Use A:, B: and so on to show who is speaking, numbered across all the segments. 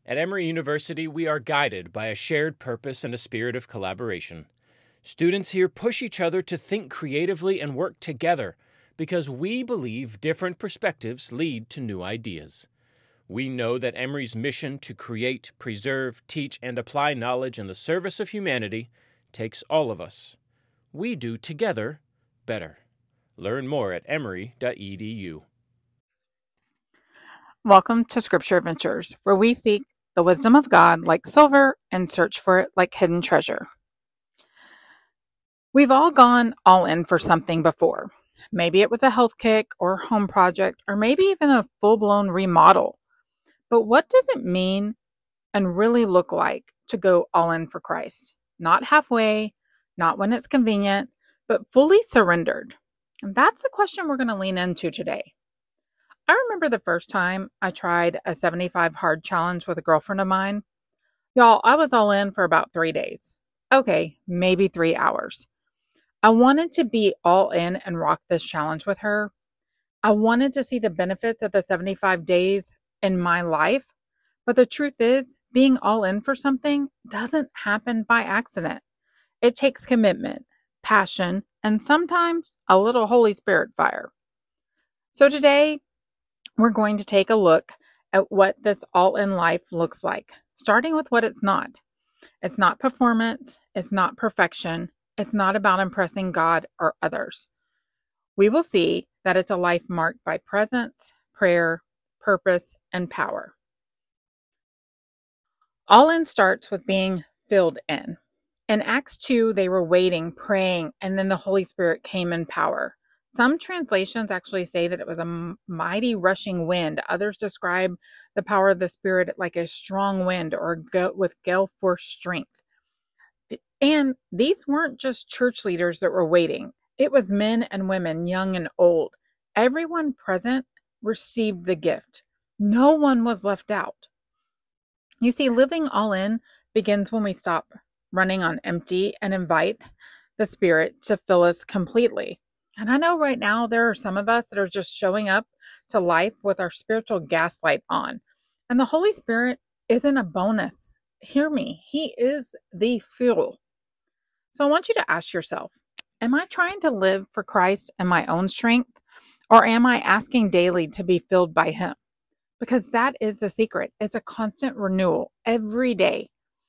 A: At Emory University, we are guided by a shared purpose and a spirit of collaboration. Students here push each other to think creatively and work together because we believe different perspectives lead to new ideas. We know that Emory's mission to create, preserve, teach, and apply knowledge in the service of humanity takes all of us. We do together better. Learn more at emory.edu.
B: Welcome to Scripture Adventures, where we seek the wisdom of God like silver and search for it like hidden treasure. We've all gone all in for something before. Maybe it was a health kick or home project, or maybe even a full-blown remodel. But what does it mean and really look like to go all in for Christ? Not halfway, not when it's convenient, but fully surrendered. And that's the question we're going to lean into today. I remember the first time I tried a 75 hard challenge with a girlfriend of mine. Y'all, I was all in for about 3 days. Okay, maybe 3 hours. I wanted to be all in and rock this challenge with her. I wanted to see the benefits of the 75 days in my life. But the truth is, being all in for something doesn't happen by accident. It takes commitment, passion, and sometimes a little Holy Spirit fire. So today, we're going to take a look at what this all-in life looks like, starting with what it's not. It's not performance. It's not perfection. It's not about impressing God or others. We will see that it's a life marked by presence, prayer, purpose, and power. All-in starts with being filled in. In Acts 2, they were waiting, praying, and then the Holy Spirit came in power. Some translations actually say that it was a mighty rushing wind. Others describe the power of the Spirit like a strong wind or with gale force strength. And these weren't just church leaders that were waiting. It was men and women, young and old. Everyone present received the gift. No one was left out. You see, living all in begins when we stop running on empty and invite the Spirit to fill us completely. And I know right now there are some of us that are just showing up to life with our spiritual gaslight on. And the Holy Spirit isn't a bonus. Hear me. He is the fuel. So I want you to ask yourself, am I trying to live for Christ in my own strength? Or am I asking daily to be filled by Him? Because that is the secret. It's a constant renewal every day.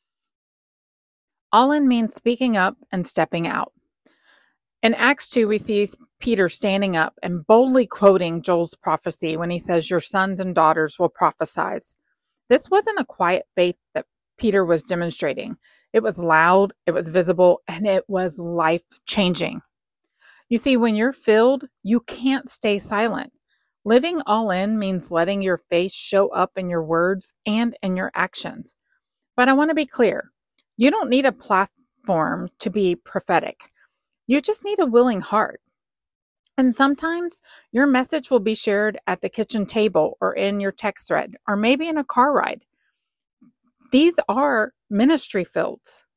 B: All in means speaking up and stepping out. In Acts 2, we see Peter standing up and boldly quoting Joel's prophecy when he says, "Your sons and daughters will prophesy." This wasn't a quiet faith that Peter was demonstrating. It was loud, it was visible, and it was life-changing. You see, when you're filled, you can't stay silent. Living all in means letting your faith show up in your words and in your actions. But I want to be clear. You don't need a platform to be prophetic. You just need a willing heart. And sometimes your message will be shared at the kitchen table or in your text thread or maybe in a car ride. These are ministry fields.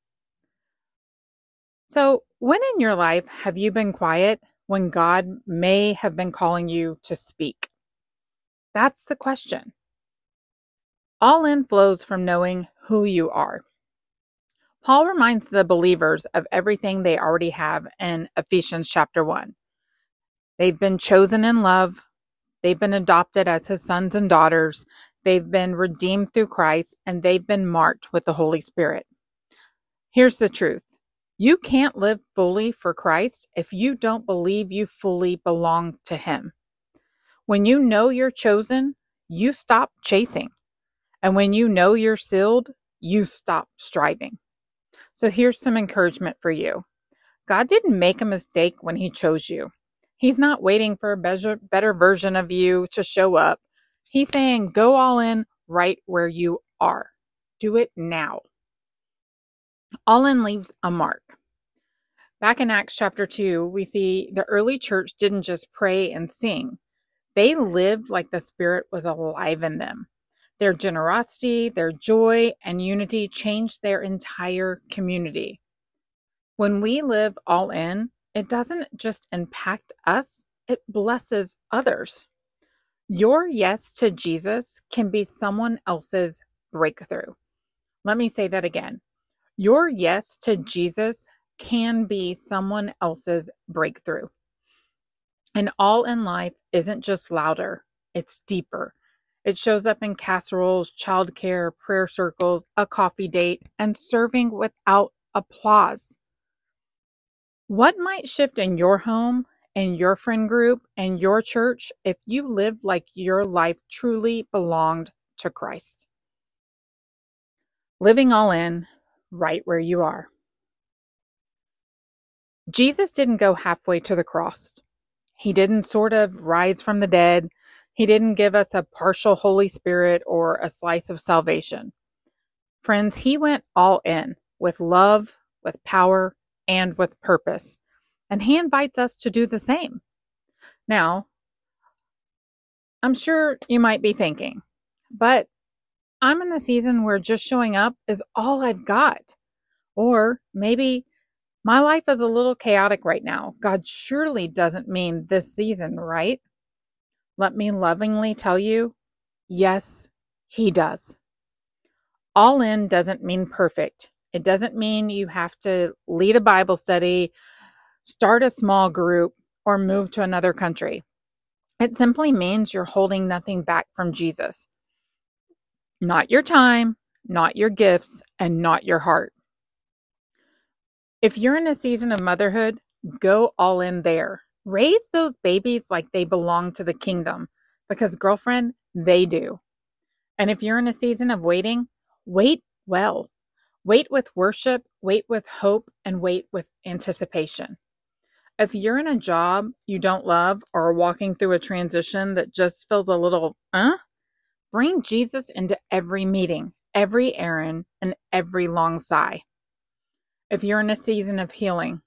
B: So when in your life have you been quiet when God may have been calling you to speak? That's the question. All in flows from knowing who you are. Paul reminds the believers of everything they already have in Ephesians chapter 1. They've been chosen in love. They've been adopted as his sons and daughters. They've been redeemed through Christ, and they've been marked with the Holy Spirit. Here's the truth. You can't live fully for Christ if you don't believe you fully belong to Him. When you know you're chosen, you stop chasing. And when you know you're sealed, you stop striving. So here's some encouragement for you. God didn't make a mistake when He chose you. He's not waiting for a better version of you to show up. He's saying, go all in right where you are. Do it now. All in leaves a mark. Back in Acts chapter 2, we see the early church didn't just pray and sing. They lived like the Spirit was alive in them. Their generosity, their joy, and unity changed their entire community. When we live all in, it doesn't just impact us, it blesses others. Your yes to Jesus can be someone else's breakthrough. Let me say that again. Your yes to Jesus can be someone else's breakthrough. And all in life isn't just louder, it's deeper. It shows up in casseroles, childcare, prayer circles, a coffee date, and serving without applause. What might shift in your home, in your friend group, and your church if you live like your life truly belonged to Christ? Living all in, right where you are. Jesus didn't go halfway to the cross. He didn't sort of rise from the dead. He didn't give us a partial Holy Spirit or a slice of salvation. Friends, he went all in with love, with power, and with purpose. And he invites us to do the same. Now, I'm sure you might be thinking, but I'm in the season where just showing up is all I've got. Or maybe my life is a little chaotic right now. God surely doesn't mean this season, right? Let me lovingly tell you, yes, he does. All in doesn't mean perfect. It doesn't mean you have to lead a Bible study, start a small group, or move to another country. It simply means you're holding nothing back from Jesus. Not your time, not your gifts, and not your heart. If you're in a season of motherhood, go all in there. Raise those babies like they belong to the kingdom, because girlfriend, they do. And if you're in a season of waiting, wait well. Wait with worship, wait with hope, and wait with anticipation. If you're in a job you don't love or walking through a transition that just feels a little, bring Jesus into every meeting, every errand, and every long sigh. If you're in a season of healing,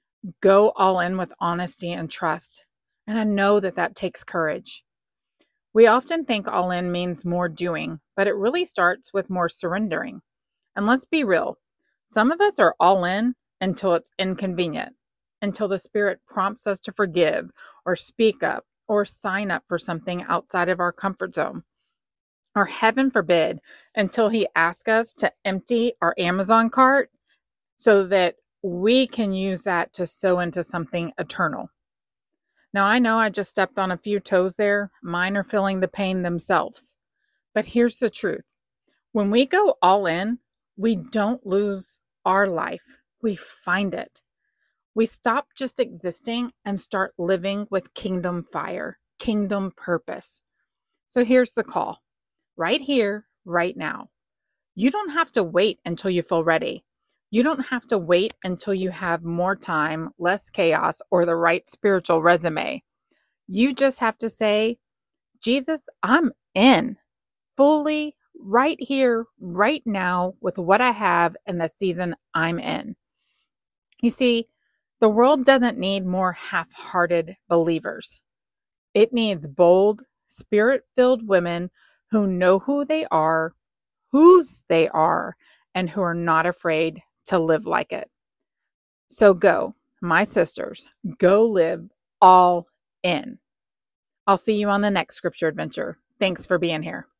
B: go all in with honesty and trust. And I know that takes courage. We often think all in means more doing, but it really starts with more surrendering. And let's be real, some of us are all in until it's inconvenient, until the Spirit prompts us to forgive or speak up or sign up for something outside of our comfort zone. Or heaven forbid, until he asks us to empty our Amazon cart so that we can use that to sow into something eternal. Now, I know I just stepped on a few toes there. Mine are feeling the pain themselves. But here's the truth. When we go all in, we don't lose our life. We find it. We stop just existing and start living with kingdom fire, kingdom purpose. So here's the call. Right here, right now. You don't have to wait until you feel ready. You don't have to wait until you have more time, less chaos, or the right spiritual resume. You just have to say, Jesus, I'm in fully right here, right now with what I have in the season I'm in. You see, the world doesn't need more half-hearted believers. It needs bold, spirit-filled women who know who they are, whose they are, and who are not afraid to live like it. So go, my sisters, go live all in. I'll see you on the next scripture adventure. Thanks for being here.